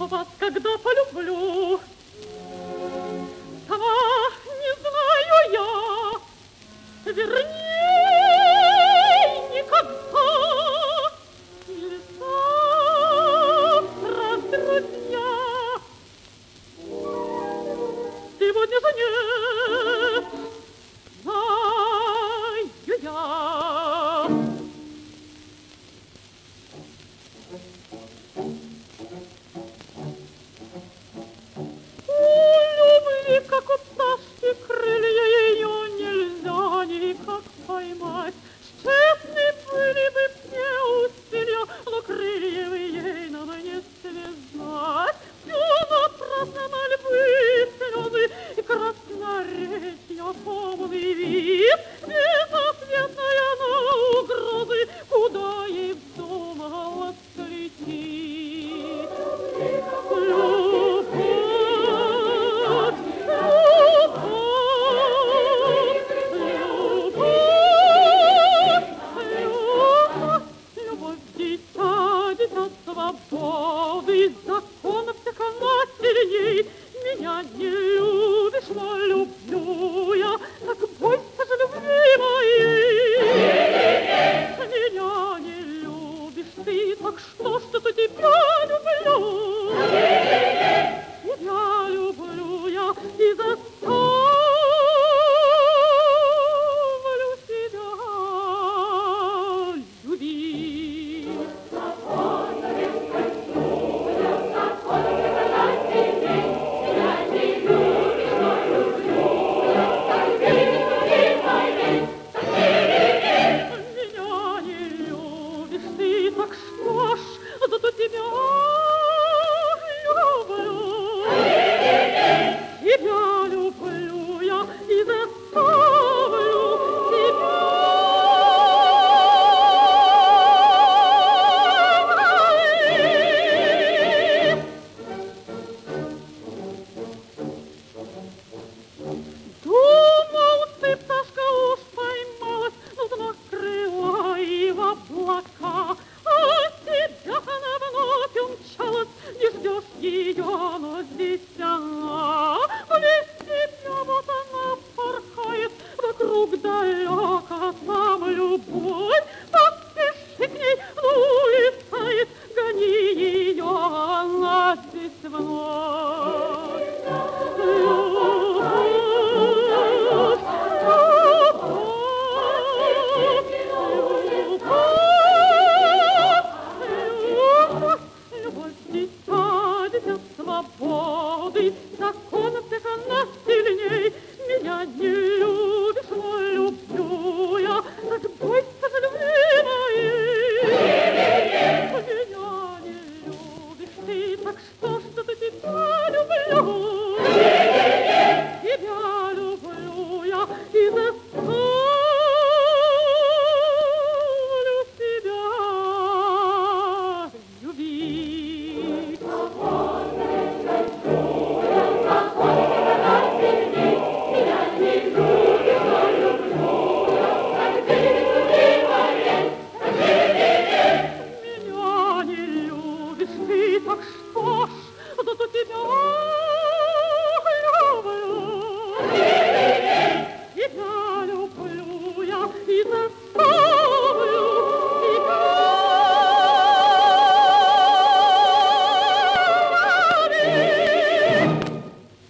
вас когда полюблю. Сама не знаю я, верней никогда. Или завтра, друзья, сегодня же нет, знаю я. Как у пташки крылья ее нельзя никак поймать. Тщетны были бы все усилия, но крылья ей нам не связать. Все напрасно мольбы, слезы и красноречия, полный вид. Безответная на угрозы, куда ей вздумалось лететь. Свободы, закон всеконательней. Меня не любишь, но люблю я, так бойся же любви моей. Меня не любишь ты, так что ж ты тебя люблю? Тебя люблю я и заставлю себя любить. Так что ж, зато тебя люблю. Тебя люблю я и заставлю тебя. Думал, ты, пташка, уж поймалась, но накрыла и в облака. Не ждешь ее, но здесь она. Без тебя вот она порхает, вокруг далеко там любовь. Поспеши к ней, улетает, гони ее, она здесь вновь. Свободы, закон всеконательней. Меня не любишь, но люблю я, так бойся же любви моей. Меня не любишь ты, так что